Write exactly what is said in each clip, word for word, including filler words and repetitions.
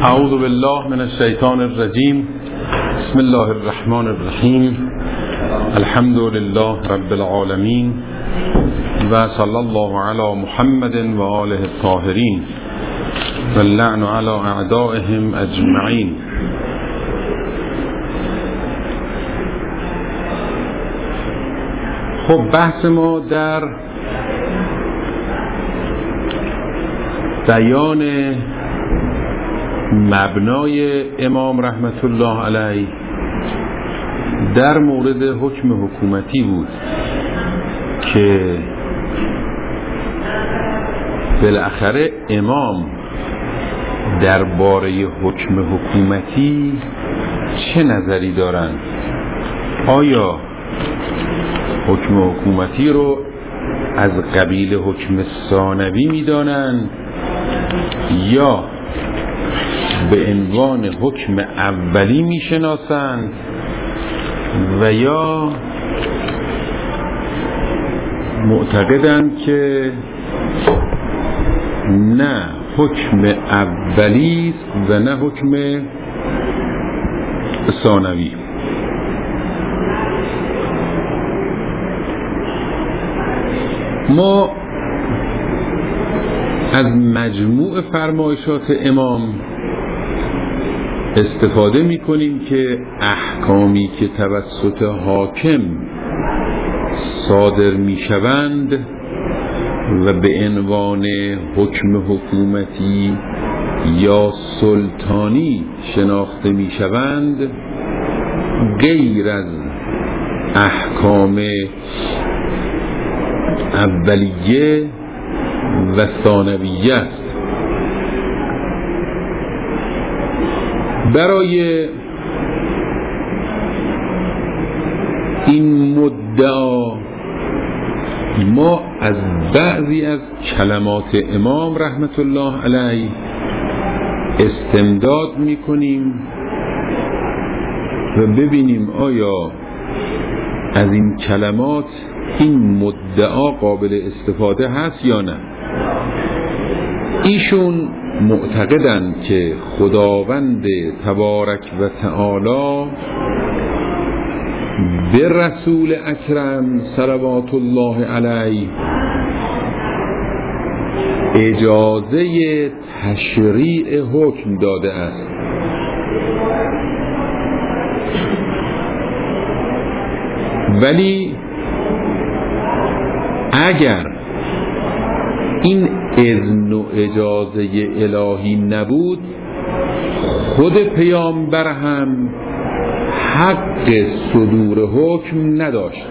اعوذ بالله من الشیطان الرجیم. بسم الله الرحمن الرحیم. الحمد لله رب العالمین و صلی الله علی محمد و آله الطاهرین و اللعن علی اعدائهم اجمعین. خب بحث ما در بیان مبنای امام رحمت الله علیه در مورد حکم حکومتی بود که بالاخره امام درباره حکم حکومتی چه نظری دارند؟ آیا حکم حکومتی رو از قبیل حکم ثانوی می‌دانند یا به عنوان حکم اولی میشناسند و یا معتقدند که نه حکم اولی و نه حکم ثانوی؟ ما از مجموع فرمایشات امام استفاده می کنیم که احکامی که توسط حاکم صادر می شوند و به عنوان حکم حکومتی یا سلطانی شناخته می شوند غیر از احکام اولیه و ثانویه است. برای این مدعا ما از بعضی از کلمات امام رحمت الله علیه استمداد میکنیم و ببینیم آیا از این کلمات این مدعا قابل استفاده هست یا نه. ایشون معتقدند که خداوند تبارک و تعالی به رسول اکرم صلوات الله علیه اجازه تشریع حکم داده است. ولی اگر این اذن و اجازه الهی نبود خود پیامبر هم حق صدور حکم نداشت،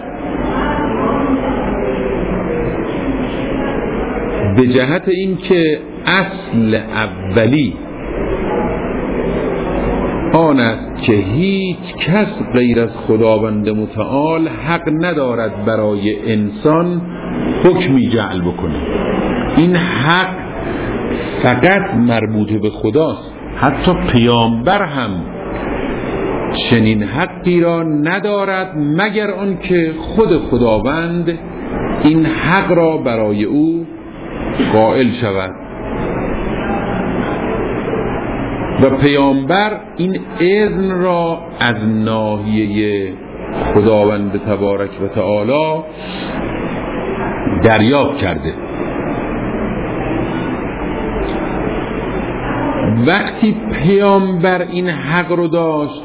به جهت این که اصل اولی آن است که هیچ کس غیر از خداوند متعال حق ندارد برای انسان حکمی جعل بکنه. این حق فقط مربوط به خداست. حتی پیامبر هم چنین حقی را ندارد مگر آن که خود خداوند این حق را برای او قائل شود و پیامبر این اذن را از ناحیه خداوند تبارک و تعالی دریافت کرده. وقتی پیامبر این حق رو داشت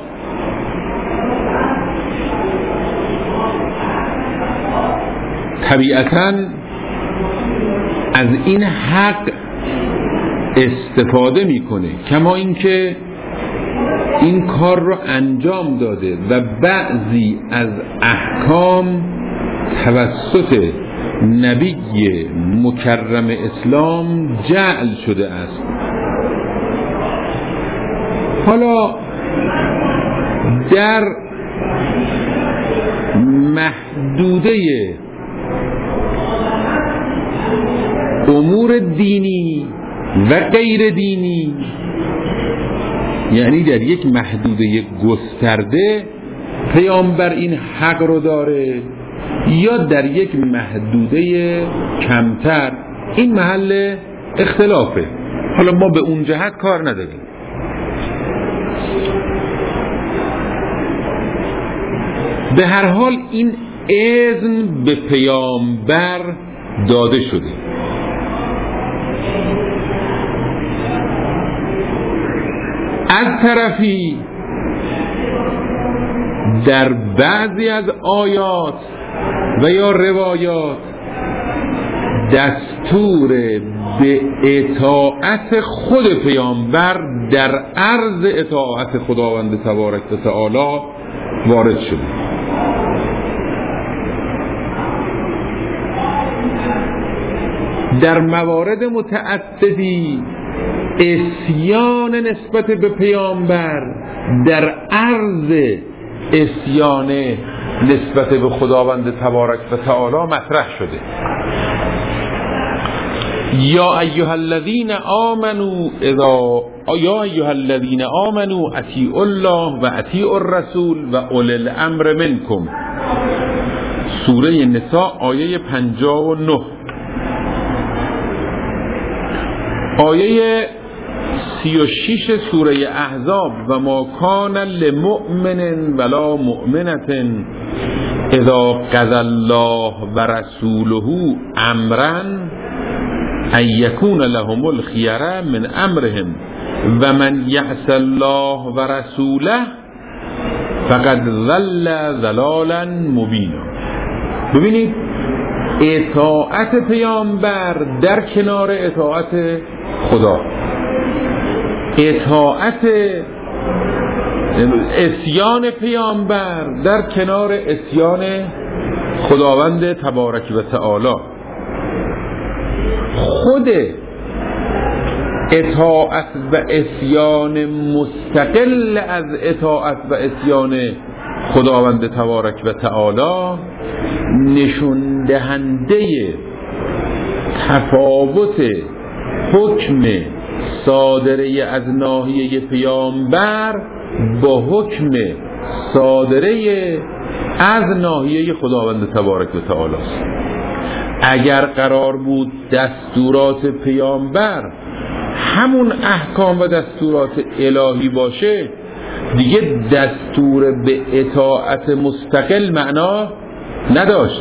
طبیعتاً از این حق استفاده میکنه، کما اینکه این کار رو انجام داده و بعضی از احکام توسط نبی مکرم اسلام جعل شده است. حالا در محدوده امور دینی و غیر دینی، یعنی در یک محدوده گسترده پیامبر این حق رو داره یا در یک محدوده کمتر، این محل اختلافه. حالا ما به اون جهت کار نداریم. به هر حال این اذن به پیامبر داده شده. از طرفی در بعضی از آیات و یا روایات دستور به اطاعت خود پیامبر در عرض اطاعت خداوند تبارک و تعالی وارد شده. در موارد متعددی عصیان نسبت به پیامبر در عرض عصیان نسبت به خداوند تبارک و تعالی مطرح شده. یا ایها الذین آمنوا اذا یا ایها الذین آمنوا اطیعوا الله و اطیعوا الرسول و اولی الامر منکم. سوره نساء آیه پنجاه و نه. آیه سی و شش سوره احزاب و ما کان لمؤمن ولا مؤمنة اذا قضى الله و رسوله امرا ان یکون لهم الخیره من امرهم و من یعص الله و رسوله فقد ضل ضلالا مبینا. ببینید اطاعت پیامبر در کنار اطاعت خدا، اطاعت عصیان پیامبر در کنار عصیان خداوند تبارک و تعالی. خود اطاعت و عصیان مستقل از اطاعت و عصیان خداوند تبارک و تعالی نشون دهنده تفاوت حکم صادره از ناحیه پیامبر با حکم صادره از ناحیه خداوند تبارک و تعالی است. اگر قرار بود دستورات پیامبر همون احکام و دستورات الهی باشه، دیگه دستور به اطاعت مستقل معنا نداشت.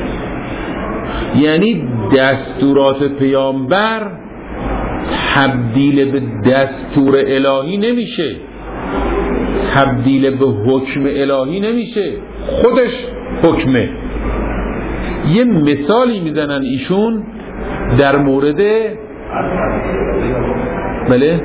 یعنی دستورات پیامبر تبدیل به دستور الهی نمیشه، تبدیل به حکم الهی نمیشه، خودش حکمه. یه مثالی میزنن ایشون در مورد بله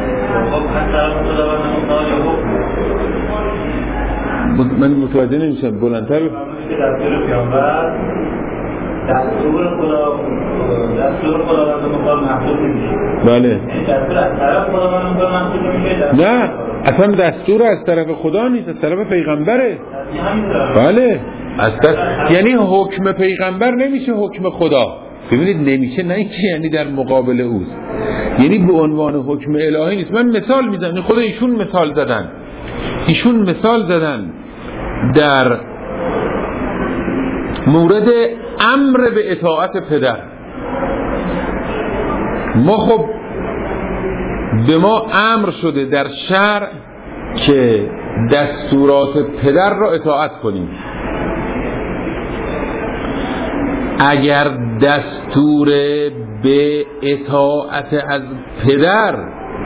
من متوجه نمیشم، بلندتر دستور پیامبر دستور خدا دستور خداوند مطلق محسوب نمیشه. بله. یعنی دستور از طرف خداوند مطلق محسوب نمیشه. نه، اصلا دستور از طرف خدا نیست، از طرف پیغمبره. بله. از طرف... یعنی حکم پیغمبر نمیشه حکم خدا. ببینید نمیشه، نه اینکه یعنی در مقابل اوست، یعنی به عنوان حکم الهی نیست. من مثال میزنم، خود ایشون مثال زدن ایشون مثال زدن در مورد امر به اطاعت پدر. ما خب به ما امر شده در شرع که دستورات پدر را اطاعت کنیم. اگر دستور به اطاعت از پدر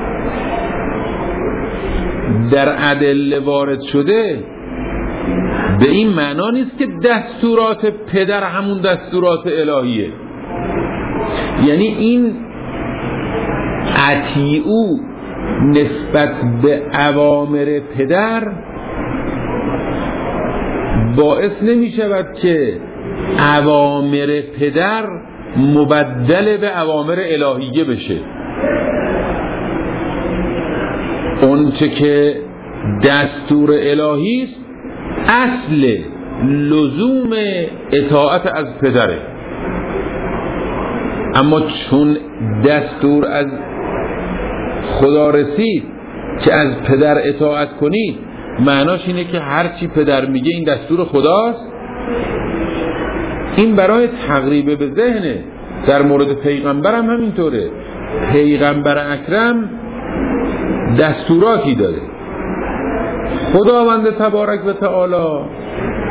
در ادله وارد شده، به این معنا نیست که دستورات پدر همون دستورات الهیه. یعنی این اطیعو نسبت به اوامر پدر باعث نمی شود که اوامر پدر مبدل به اوامر الهیه بشه. اون چه که دستور الهی است اصل لزوم اطاعت از پدره، اما چون دستور از خدا رسید که از پدر اطاعت کنید، معناش اینه که هر چی پدر میگه این دستور خداست. این برای تقریب به ذهنه. در مورد پیغمبر هم همینطوره. پیغمبر اکرم دستوراتی داره. خداوند تبارک و تعالی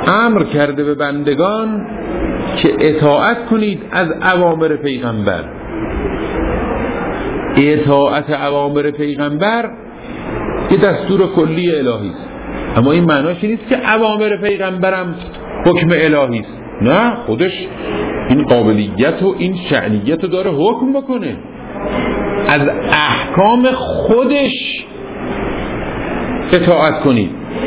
امر کرده به بندگان که اطاعت کنید از اوامر پیغمبر. اطاعت اوامر پیغمبر یه دستور کلی الهی است، اما این معناش نیست که اوامر پیغمبرم حکم الهی است. نه، خودش این قابلیت و این شأنیت رو داره حکم بکنه. از احکام خودش اطاعت کنید.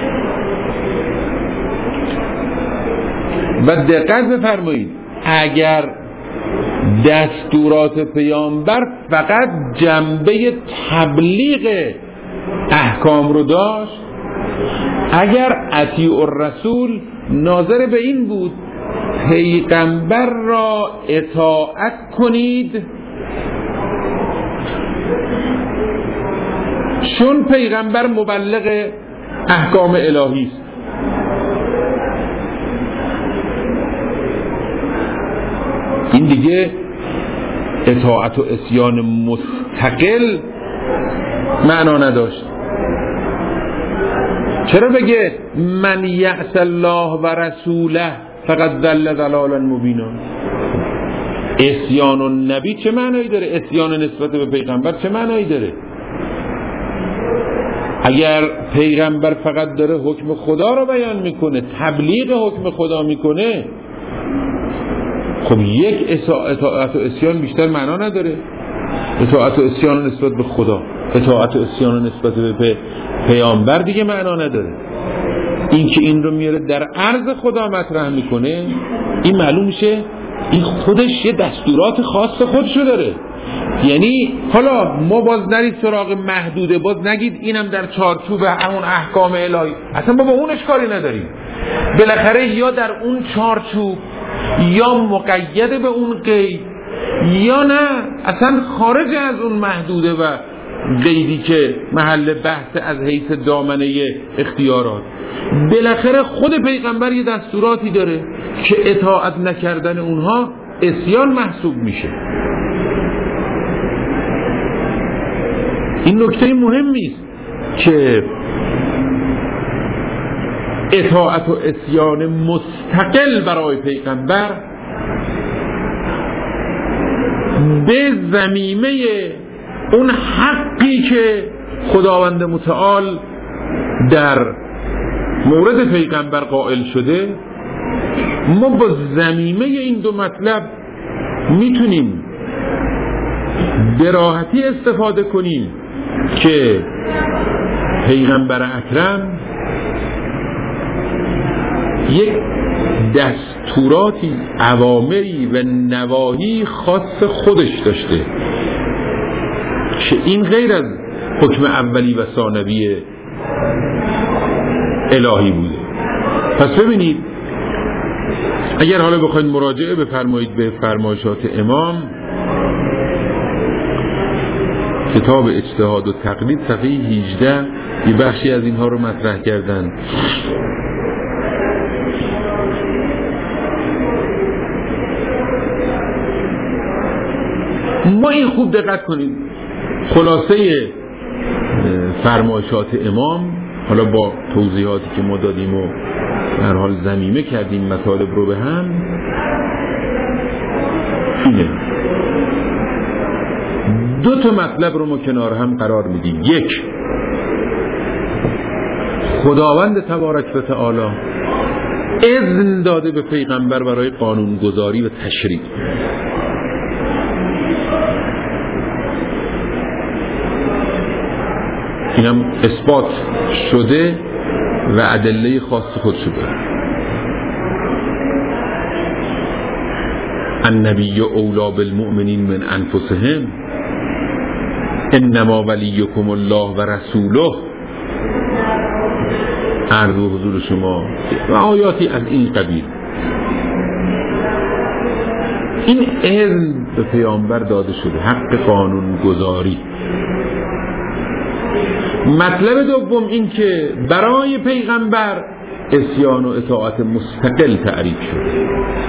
و دقت بفرمایید، اگر دستورات پیامبر فقط جنبه تبلیغ احکام رو داشت، اگر اطیع الرسول ناظر به این بود پیغمبر را اطاعت کنید چون پیغمبر مبلغ احکام الهی است، این دیگه اطاعت و عصیان مستقل معنا نداشت. چرا بگه من یعص الله و رسوله فقط ضل ضلالا مبینا؟ عصیان النبی چه معنایی داره؟ عصیان نسبت به پیغمبر چه معنایی داره؟ اگر پیغمبر فقط داره حکم خدا رو بیان میکنه، تبلیغ حکم خدا میکنه، خب یک اطاعت و عصیان بیشتر معنا نداره. اطاعت و عصیان نسبت به خدا، اطاعت و عصیان نسبت به پی... پیامبر دیگه معنا نداره. این که این رو میاره در عرض خدا مطرح میکنه، این معلوم میشه این خودش یه دستورات خاص خودشو داره. یعنی حالا ما باز نرید سراغ محدوده، باز نگید اینم در چارچوب همون احکام الهی، اصلا ما با اونش کاری نداریم. بالاخره یا در اون چارچوب یا مقید به اون قید، یا نه اصلا خارج از اون محدوده و قیدی که محل بحث از حیث دامنه اختیارات. بالاخره خود پیغمبر یه دستوراتی داره که اطاعت نکردن اونها عصیان محسوب میشه. این نکته مهمی است که اطاعت و عصیان مستقل برای پیغمبر به ضمیمه اون حقی که خداوند متعال در مورد پیغمبر قائل شده، ما با ضمیمه این دو مطلب میتونیم به راحتی استفاده کنیم که پیغمبر اکرم یک دستوراتی، اوامری و نواهی خاص خودش داشته که این غیر از حکم اولی و ثانوی الهی بوده. پس ببینید، اگر حالا بخواید مراجعه بفرمایید به فرمایشات امام، کتاب اجتهاد و تقلید صفحه هجده یه بخشی از اینها رو مطرح کردن. ما این خوب دقت کنید، خلاصه فرمایشات امام، حالا با توضیحاتی که ما دادیم و در حال ضمیمه کردیم مطالب رو به هم، اینه دو تا مطلب رو ما کنار هم قرار میدیم. یک، خداوند تبارک و تعالی اذن داده به پیغمبر برای قانونگذاری و تشریع. اینم اثبات شده و ادله خاص خودشو داره. النبی اولا بالمؤمنین من انفسهم انما ولیکم الله و رسوله، عرض و حضور شما و آیاتی از این قبیل. این اذن به پیامبر داده شده، حق قانون گذاری. مطلب دوم این که برای پیغمبر عصیان و اطاعت مستقل تعریف شده.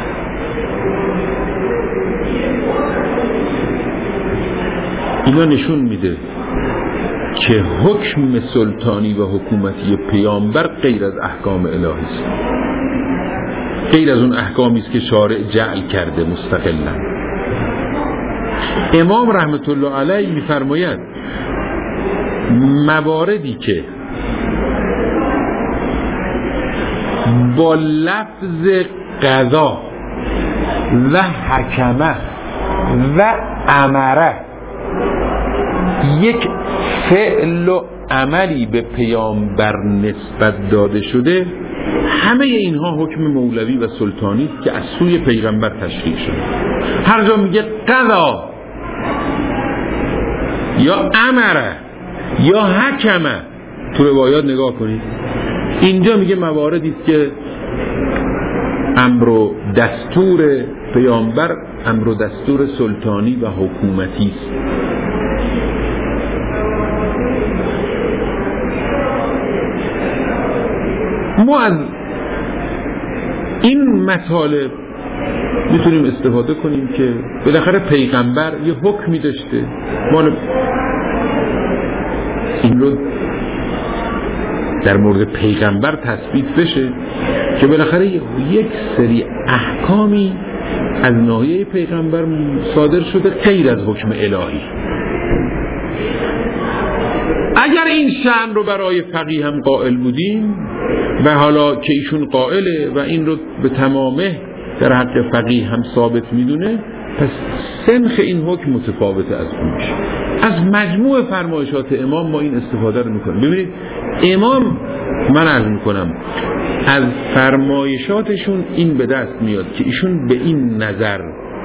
اینا نشون میده که حکم سلطانی و حکومتی پیامبر غیر از احکام الهی است. غیر از اون احکامی است که شارع جعل کرده مستقلا. امام رحمت الله علیه می‌فرماید مواردی که با لفظ قضا و حکمه و امره یک فعل و عملی به پیامبر نسبت داده شده، همه اینها حکم مولوی و سلطانی است که از سوی پیغمبر تشریع شده. هر جا میگه قضا یا امره یا حکمه، تو روایات نگاه کنید اینجا میگه مواردی است که امر و دستور پیامبر امر و دستور سلطانی و حکومتی است. ما از این مطالب میتونیم استفاده کنیم که بالاخره پیغمبر یه حکمی داشته، ما این رو در مورد پیغمبر تثبیت بشه که بالاخره یک سری احکامی از ناحیه پیغمبر صادر شده غیر از حکم الهی. اگر این شأن رو برای فقیه هم قائل بودیم و حالا که ایشون قائله و این رو به تمامه در حق فقیه هم ثابت میدونه، پس سنخ این حکم متفاوته از اونش. از مجموع فرمایشات امام ما این استفاده رو میکنیم. ببینید امام، من عرض میکنم از فرمایشاتشون این به دست میاد که ایشون به این نظر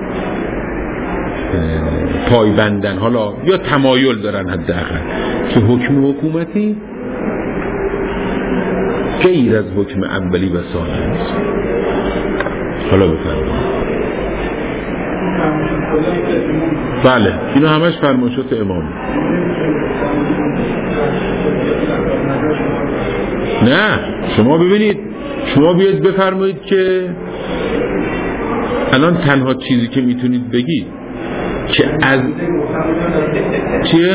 پایبندن، حالا یا تمایل دارن حداقل، که حکم حکومتی غیر از حکم اولی و ثانی است. حالا بفرمایید. بله اینا همش فرمایشات امام. نه شما ببینید، شما بیاید بفرمایید که الان تنها چیزی که میتونید بگید که از چیه؟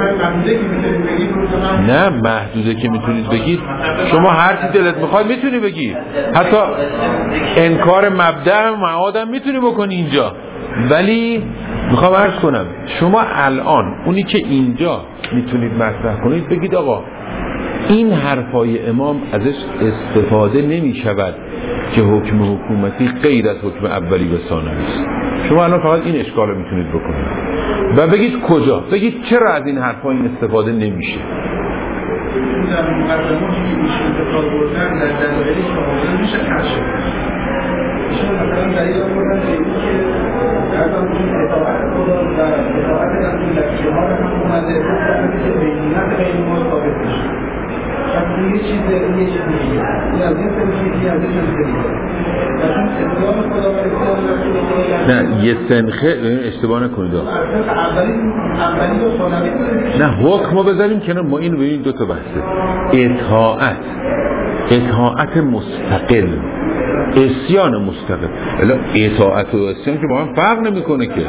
نه محدوده که میتونید بگید، شما هر چی دلت میخواد میتونی بگید، حتی انکار مبدأ و معاد هم میتونی بکنی اینجا. ولی میخوام عرض کنم شما الان اونی که اینجا میتونید مطرح کنید بگید آقا این حرفای امام ازش استفاده نمی شود که حکم حکومتی غیر از حکم اولی و ثانی است. شما الان فقط این اشکال رو میتونید بکنید و بگید کجا، بگید چرا از این حرفا این استفاده نمیشه. در مقدماتی که میشه انتقال بردن در دلایلی که آوردن میشه کشف. ایشون مثلا دلیل آوردن به این که در کنون اطاعت خدا و اطاعت رسول در جهاد هم اومده گفتن که بینیت بین ما ثابت میشه. پس این یه چیز این یه چیز دیگه. این از این سری چیزی از این سری. و چون اسلام خدا و اسلام رسول خدا نه یه سنخه اشتباه نکنید. اولی اولی و ثانوی نه حکمو بذاریم کنار، ما اینو ببینیم دو تا بحثه. اطاعت اطاعت مستقل، عصیان مستقل. الا اطاعت و عصیان که با هم فرق نمیکنه که.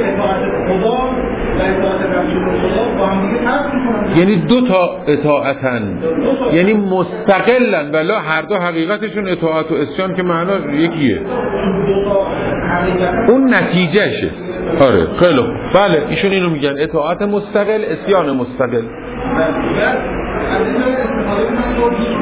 یعنی دو تا اطاعتن، یعنی مستقلن ولی هر دو حقیقتشون اطاعت و عصیان که معنا یکیه. اون نتیجهشه. آره خیلی خوب. بله ایشون اینو میگن اطاعت مستقل، عصیان مستقل.